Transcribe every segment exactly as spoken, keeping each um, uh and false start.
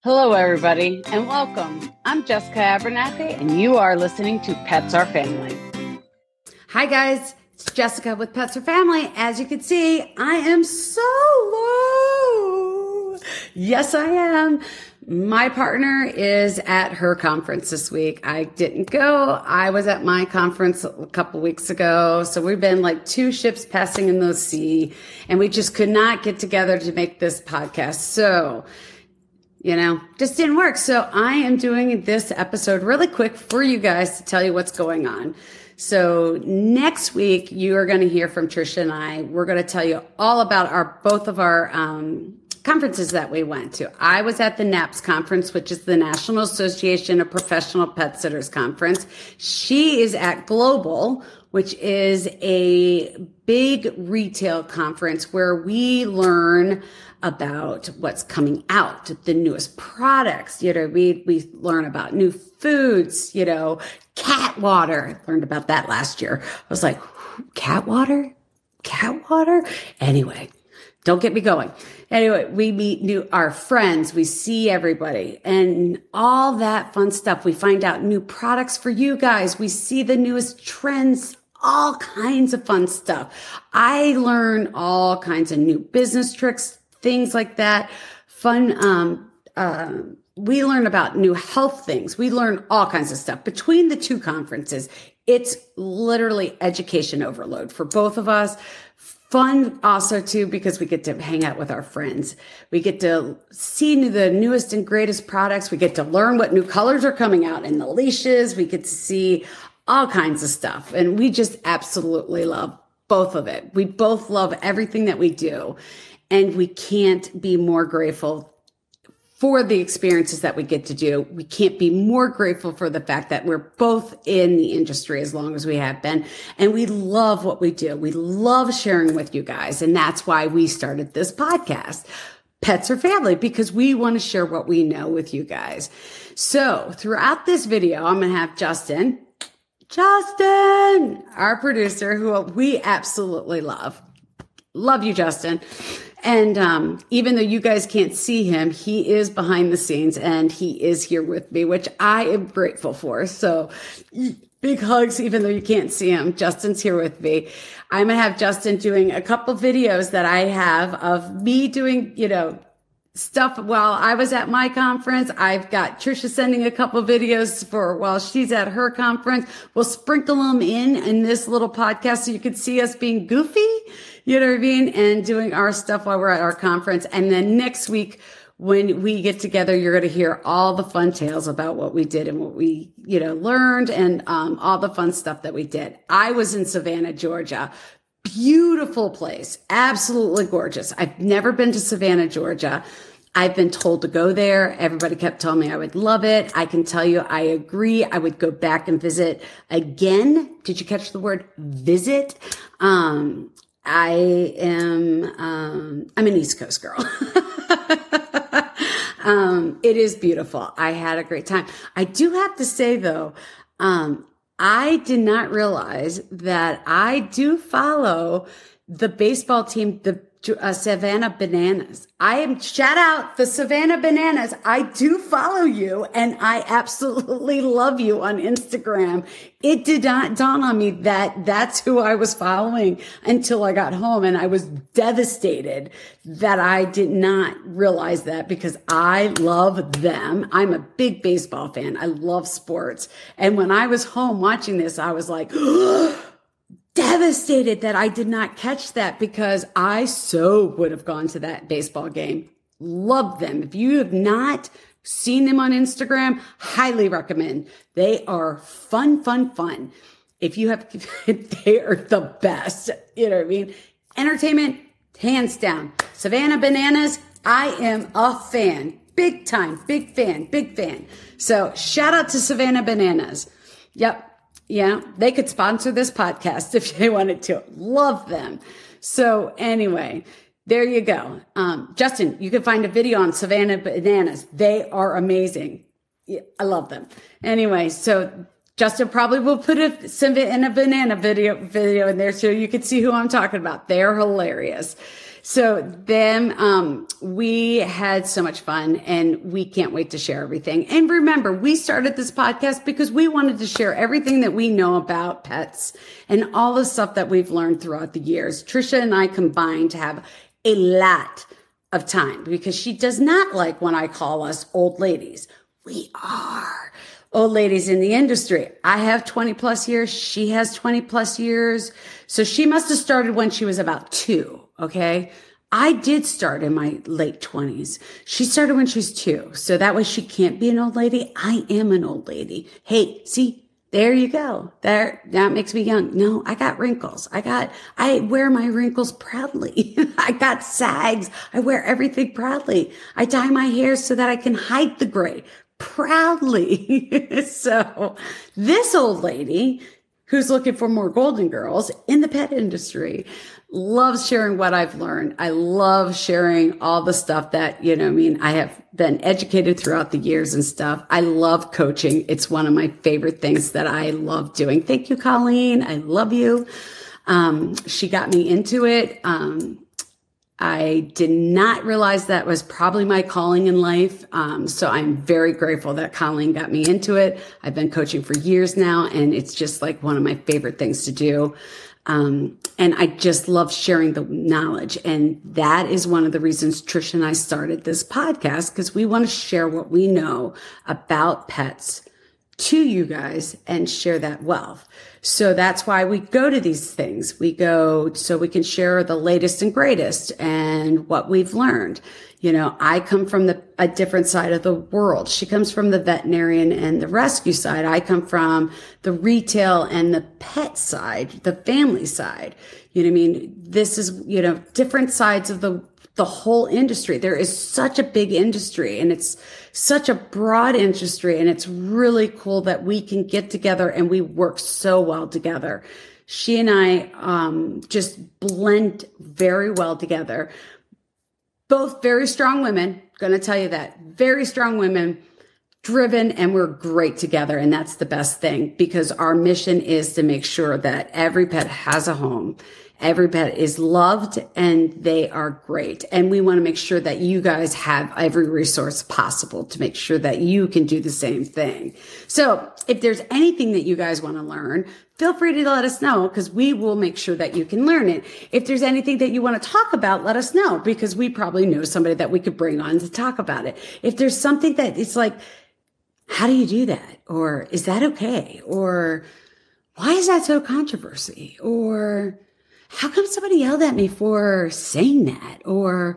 Hello, everybody, and welcome. I'm Jessica Abernathy, and you are listening to Pets Are Family. Hi, guys. It's Jessica with Pets Are Family. As you can see, I am so low. Yes, I am. My partner is at her conference this week. I didn't go. I was at my conference a couple weeks ago. So we've been like two ships passing in the sea, and we just could not get together to make this podcast. So You know, just didn't work. So I am doing this episode really quick for you guys to tell you what's going on. So next week, you are going to hear from Trisha and I. We're going to tell you all about our both of our um, conferences that we went to. I was at the NAPS conference, which is the National Association of Professional Pet Sitters Conference. She is at Global, which is a big retail conference where we learn about what's coming out, the newest products. You know, we, we learn about new foods, you know, cat water. I learned about that last year. I was like, cat water? Cat water? Anyway, don't get me going. Anyway, we meet new, our friends. We see everybody and all that fun stuff. We find out new products for you guys. We see the newest trends, all kinds of fun stuff. I learn all kinds of new business tricks, things like that. Fun. Um, uh, we learn about new health things. We learn all kinds of stuff between the two conferences. It's literally education overload for both of us. Fun also too, because we get to hang out with our friends. We get to see the newest and greatest products. We get to learn what new colors are coming out in the leashes. We get to see all kinds of stuff. And we just absolutely love both of it. We both love everything that we do. And we can't be more grateful for the experiences that we get to do. We can't be more grateful for the fact that we're both in the industry as long as we have been. And we love what we do. We love sharing with you guys. And that's why we started this podcast, Pets Are Family, because we want to share what we know with you guys. So throughout this video, I'm going to have Justin, Justin, our producer, who we absolutely love. Love you, Justin. And um, even though you guys can't see him, he is behind the scenes and he is here with me, which I am grateful for. So big hugs, even though you can't see him. Justin's here with me. I'm going to have Justin doing a couple videos that I have of me doing, you know, stuff while I was at my conference. I've got Trisha sending a couple videos for while she's at her conference. We'll sprinkle them in in this little podcast so you can see us being goofy. You know what I mean? And doing our stuff while we're at our conference. And then next week, when we get together, you're going to hear all the fun tales about what we did and what we, you know, learned and um, all the fun stuff that we did. I was in Savannah, Georgia. Beautiful place. Absolutely gorgeous. I've never been to Savannah, Georgia. I've been told to go there. Everybody kept telling me I would love it. I can tell you, I agree. I would go back and visit again. Did you catch the word visit? Um, I am, um, I'm an East Coast girl. um, it is beautiful. I had a great time. I do have to say though, um, I did not realize that I do follow the baseball team, the uh, Savannah Bananas. I am, shout out the Savannah Bananas. I do follow you and I absolutely love you on Instagram. It did not dawn on me that that's who I was following until I got home. And I was devastated that I did not realize that because I love them. I'm a big baseball fan. I love sports. And when I was home watching this, I was like, devastated that I did not catch that because I so would have gone to that baseball game. Love them. If you have not seen them on Instagram, highly recommend. They are fun, fun, fun. If you have, they are the best. You know what I mean? Entertainment, hands down. Savannah Bananas, I am a fan. Big time, big fan, big fan. So shout out to Savannah Bananas. Yep. Yeah, they could sponsor this podcast if they wanted to. Love them. So anyway, there you go. Um, Justin, you can find a video on Savannah Bananas. They are amazing. Yeah, I love them. Anyway, so Justin probably will put a Savannah Banana video video in there so you can see who I'm talking about. They're hilarious. So then um, we had so much fun, and we can't wait to share everything. And remember, we started this podcast because we wanted to share everything that we know about pets and all the stuff that we've learned throughout the years. Trisha and I combined to have a lot of time because she does not like when I call us old ladies. We are old ladies in the industry. I have twenty plus years. She has twenty plus years. So she must have started when she was about two. Okay. I did start in my late twenties. She started when she was two. So that way she can't be an old lady. I am an old lady. Hey, see, there you go. There, that makes me young. No, I got wrinkles. I got, I wear my wrinkles proudly. I got sags. I wear everything proudly. I dye my hair so that I can hide the gray. Proudly. So this old lady who's looking for more golden girls in the pet industry loves sharing what I've learned. I love sharing all the stuff that, you know, I mean, I have been educated throughout the years and stuff. I love coaching. It's one of my favorite things that I love doing. Thank you, Colleen. I love you. Um, she got me into it. Um, I did not realize that was probably my calling in life. Um, so I'm very grateful that Colleen got me into it. I've been coaching for years now, and it's just like one of my favorite things to do. Um, and I just love sharing the knowledge. And that is one of the reasons Trisha and I started this podcast, because we want to share what we know about pets to you guys and share that wealth. So that's why we go to these things. We go so we can share the latest and greatest and what we've learned. You know, I come from the a different side of the world. She comes from the veterinarian and the rescue side. I come from the retail and the pet side, the family side. You know what I mean? This is, you know, different sides of the the whole industry. There is such a big industry, and it's such a broad industry, and it's really cool that we can get together and we work so well together. She and I um, just blend very well together. Both very strong women, going to tell you that, very strong women, driven, and we're great together. And that's the best thing, because our mission is to make sure that every pet has a home. Every pet is loved and they are great. And we want to make sure that you guys have every resource possible to make sure that you can do the same thing. So if there's anything that you guys want to learn, feel free to let us know, because we will make sure that you can learn it. If there's anything that you want to talk about, let us know, because we probably know somebody that we could bring on to talk about it. If there's something that it's like, how do you do that? Or is that okay? Or why is that so controversy? Or how come somebody yelled at me for saying that? Or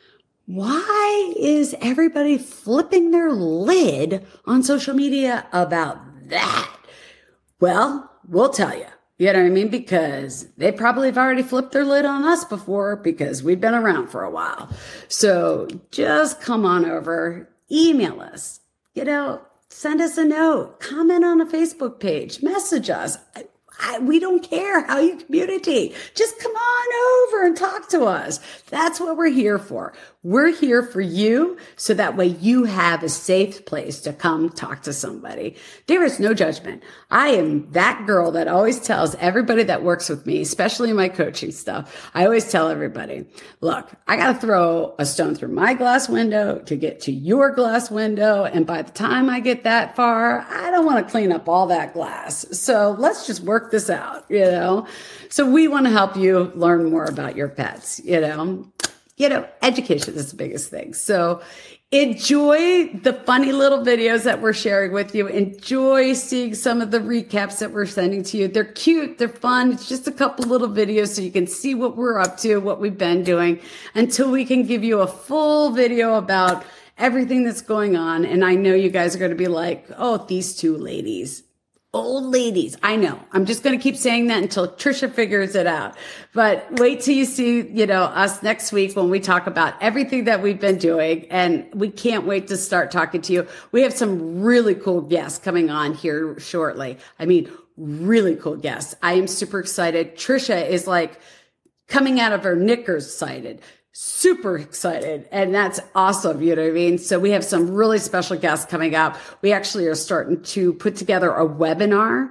why is everybody flipping their lid on social media about that? Well, we'll tell you. You know what I mean? Because they probably have already flipped their lid on us before, because we've been around for a while. So just come on over, email us, you know, send us a note, comment on a Facebook page, message us. I, we don't care how you communicate. Just come on over and talk to us. That's what we're here for. We're here for you, so that way you have a safe place to come talk to somebody. There is no judgment. I am that girl that always tells everybody that works with me, especially in my coaching stuff, I always tell everybody, look, I got to throw a stone through my glass window to get to your glass window. And by the time I get that far, I don't want to clean up all that glass. So let's just work this out, you know? So we want to help you learn more about your pets, you know? You know, education is the biggest thing. So enjoy the funny little videos that we're sharing with you. Enjoy seeing some of the recaps that we're sending to you. They're cute. They're fun. It's just a couple little videos so you can see what we're up to, what we've been doing, until we can give you a full video about everything that's going on. And I know you guys are going to be like, oh, these two ladies. Old ladies. I know. I'm just going to keep saying that until Trisha figures it out. But wait till you see, you know, us next week when we talk about everything that we've been doing. And we can't wait to start talking to you. We have some really cool guests coming on here shortly. I mean, really cool guests. I am super excited. Trisha is like coming out of her knickers excited. Super excited. And that's awesome. You know what I mean? So we have some really special guests coming up. We actually are starting to put together a webinar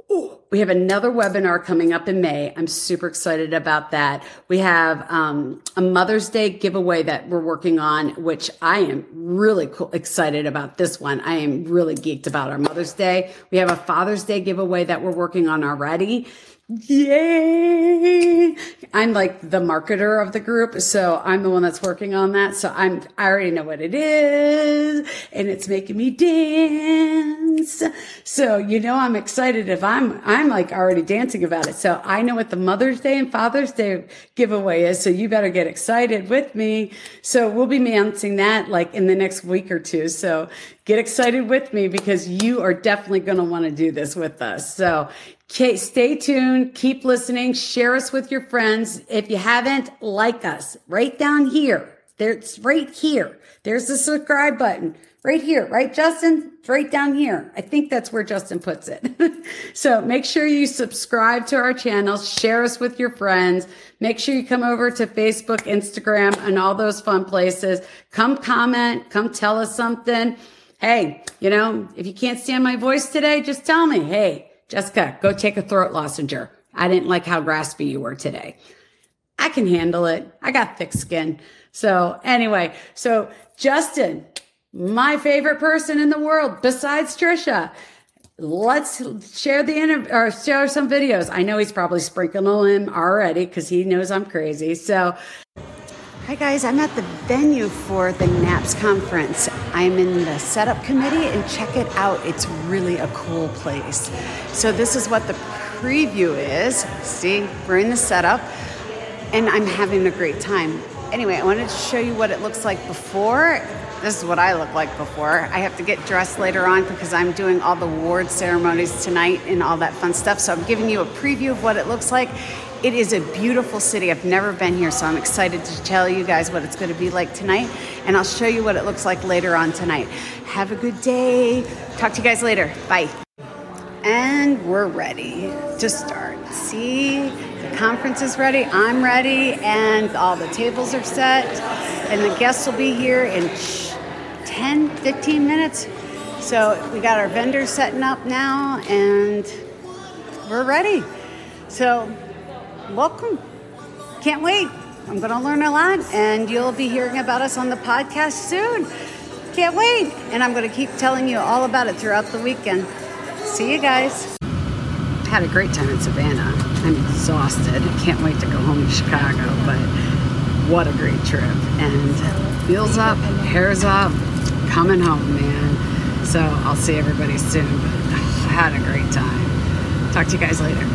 ooh, we have another webinar coming up in May. I'm super excited about that. We have um, a Mother's Day giveaway that we're working on, which I am really cool, excited about this one. I am really geeked about our Mother's Day. We have a Father's Day giveaway that we're working on already. Yay! I'm like the marketer of the group, so I'm the one that's working on that. So I'm, I already know what it is, and it's making me dance. So, you know, I'm excited if I'm, I'm like already dancing about it. So I know what the Mother's Day and Father's Day giveaway is. So you better get excited with me. So we'll be announcing that like in the next week or two. So get excited with me because you are definitely going to want to do this with us. So okay, stay tuned. Keep listening. Share us with your friends. If you haven't, like us right down here. There's right here. There's the subscribe button right here, right, Justin? It's right down here. I think that's where Justin puts it. So make sure you subscribe to our channel. Share us with your friends. Make sure you come over to Facebook, Instagram, and all those fun places. Come comment. Come tell us something. Hey, you know, if you can't stand my voice today, just tell me, hey, Jessica, go take a throat lozenge. I didn't like how raspy you were today. I can handle it. I got thick skin. So anyway, so Justin, my favorite person in the world besides Trisha, let's share the interview or share some videos. I know he's probably sprinkling them already because he knows I'm crazy. So hi guys, I'm at the venue for the NAPS conference. I'm in the setup committee and check it out. It's really a cool place. So this is what the preview is. See, we're in the setup and I'm having a great time. Anyway, I wanted to show you what it looks like before. This is what I look like before. I have to get dressed later on because I'm doing all the award ceremonies tonight and all that fun stuff. So I'm giving you a preview of what it looks like. It is a beautiful city. I've never been here, so I'm excited to tell you guys what it's going to be like tonight, and I'll show you what it looks like later on tonight. Have a good day. Talk to you guys later. Bye. And we're ready to start. See, the conference is ready. I'm ready, and all the tables are set, and the guests will be here in ten, fifteen minutes. So we got our vendors setting up now, and we're ready. So welcome. Can't wait. I'm going to learn a lot, and you'll be hearing about us on the podcast soon. Can't wait. And I'm going to keep telling you all about it throughout the weekend. See you guys. I had a great time in Savannah. I'm exhausted. Can't wait to go home to Chicago, but what a great trip. And wheels up, hair's up, coming home, man. So I'll see everybody soon. I had a great time. Talk to you guys later.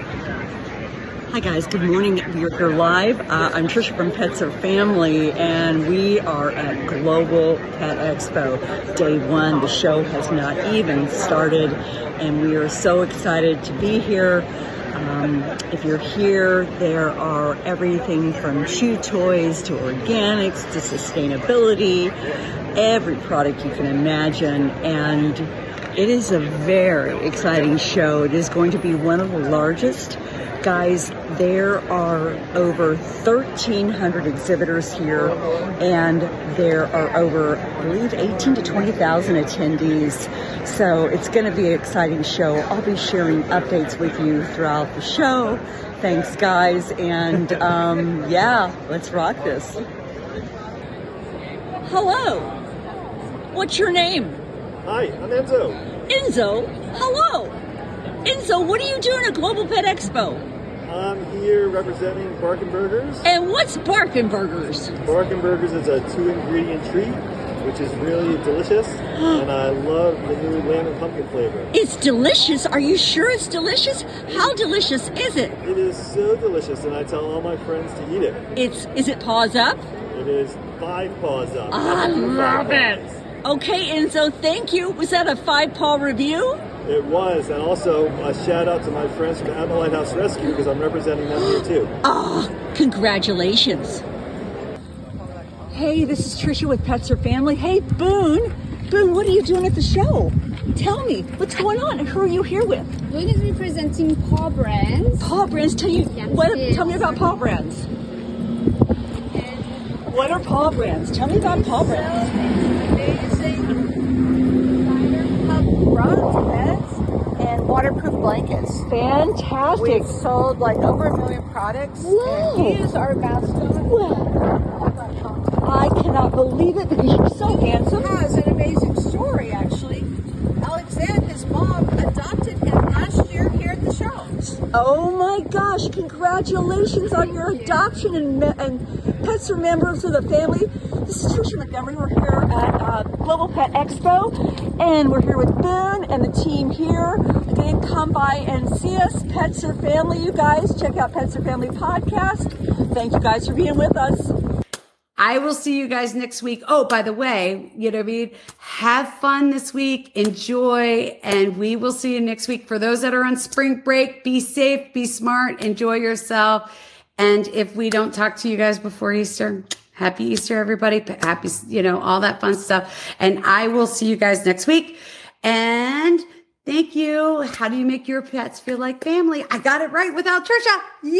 Hi guys, good morning. We're live. Uh, I'm Trisha from Pets Are Family, and we are at Global Pet Expo. Day one, the show has not even started, and we are so excited to be here. Um, if you're here, there are everything from chew toys to organics to sustainability, every product you can imagine, and it is a very exciting show. It is going to be one of the largest. Guys, there are over thirteen hundred exhibitors here, and there are over, I believe, eighteen to twenty thousand attendees. So it's going to be an exciting show. I'll be sharing updates with you throughout the show. Thanks, guys. And um, yeah, let's rock this. Hello. What's your name? Hi, I'm Enzo. Enzo? Hello. Enzo, what are you doing at Global Pet Expo? I'm here representing Barkin Burgers. And what's Barkin Burgers? Barkin Burgers is a two-ingredient treat, which is really delicious, and I love the new lamb and pumpkin flavor. It's delicious? Are you sure it's delicious? How delicious is it? It is so delicious, and I tell all my friends to eat it. It's, is it paws up? It is five paws up. I love it. Okay, Enzo, thank you. Was that a five-paw review? It was, and also a shout out to my friends from the Admiral Lighthouse Rescue because I'm representing them here too. Ah, oh, congratulations. Hey, this is Trisha with Pets Are Family. Hey, Boone. Boone, what are you doing at the show? Tell me, what's going on and who are you here with? Boone is representing Paw Brands. Paw Brands, tell you, what, tell me about Paw Brands. What are Paw Brands? Tell me about Paw Brands. Rugs, beds, and waterproof blankets. blankets. Fantastic. We've sold like over a million products. Whoa. And he is our mascot. I cannot believe it because you're so handsome. Has an amazing story, actually. Alexander, his mom, adopted him last year here at the show. Oh my gosh, congratulations on your adoption, and, and pets are members of the family. This is Trisha Montgomery. We're here at uh, Global Pet Expo, and we're here with Boone and the team here. Again, come by and see us. Pets are family, you guys. Check out Pets are Family podcast. Thank you guys for being with us. I will see you guys next week. Oh, by the way, you know what I mean? Have fun this week. Enjoy. And we will see you next week. For those that are on spring break, be safe, be smart, enjoy yourself. And if we don't talk to you guys before Easter, happy Easter, everybody. Happy, you know, all that fun stuff. And I will see you guys next week. And thank you. How do you make your pets feel like family? I got it right without Trisha.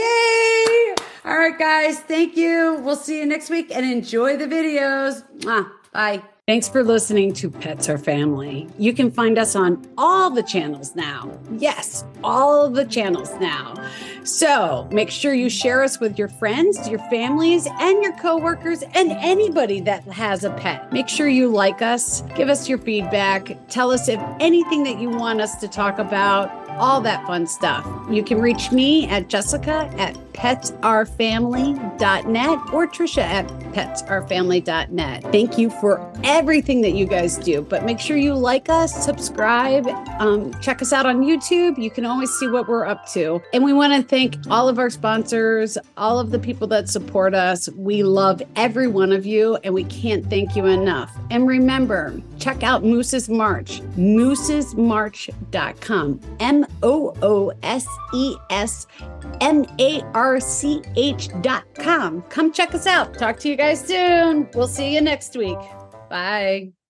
Yay! All right, guys. Thank you. We'll see you next week and enjoy the videos. Mwah. Bye. Thanks for listening to Pets Are Family. You can find us on all the channels now. Yes, all of the channels now. So make sure you share us with your friends, your families, and your coworkers, and anybody that has a pet. Make sure you like us, give us your feedback, tell us if anything that you want us to talk about, all that fun stuff. You can reach me at Jessica at pets are family dot net or Trisha at pets are family dot net. Thank you for everything that you guys do, but make sure you like us, subscribe, um, check us out on YouTube. You can always see what we're up to. And we want to thank all of our sponsors, all of the people that support us. We love every one of you, and we can't thank you enough. And remember, check out Moose's March, mooses march dot com, M O O S E S M A R C H dot com. Come check us out. Talk to you guys soon. We'll see you next week. Bye.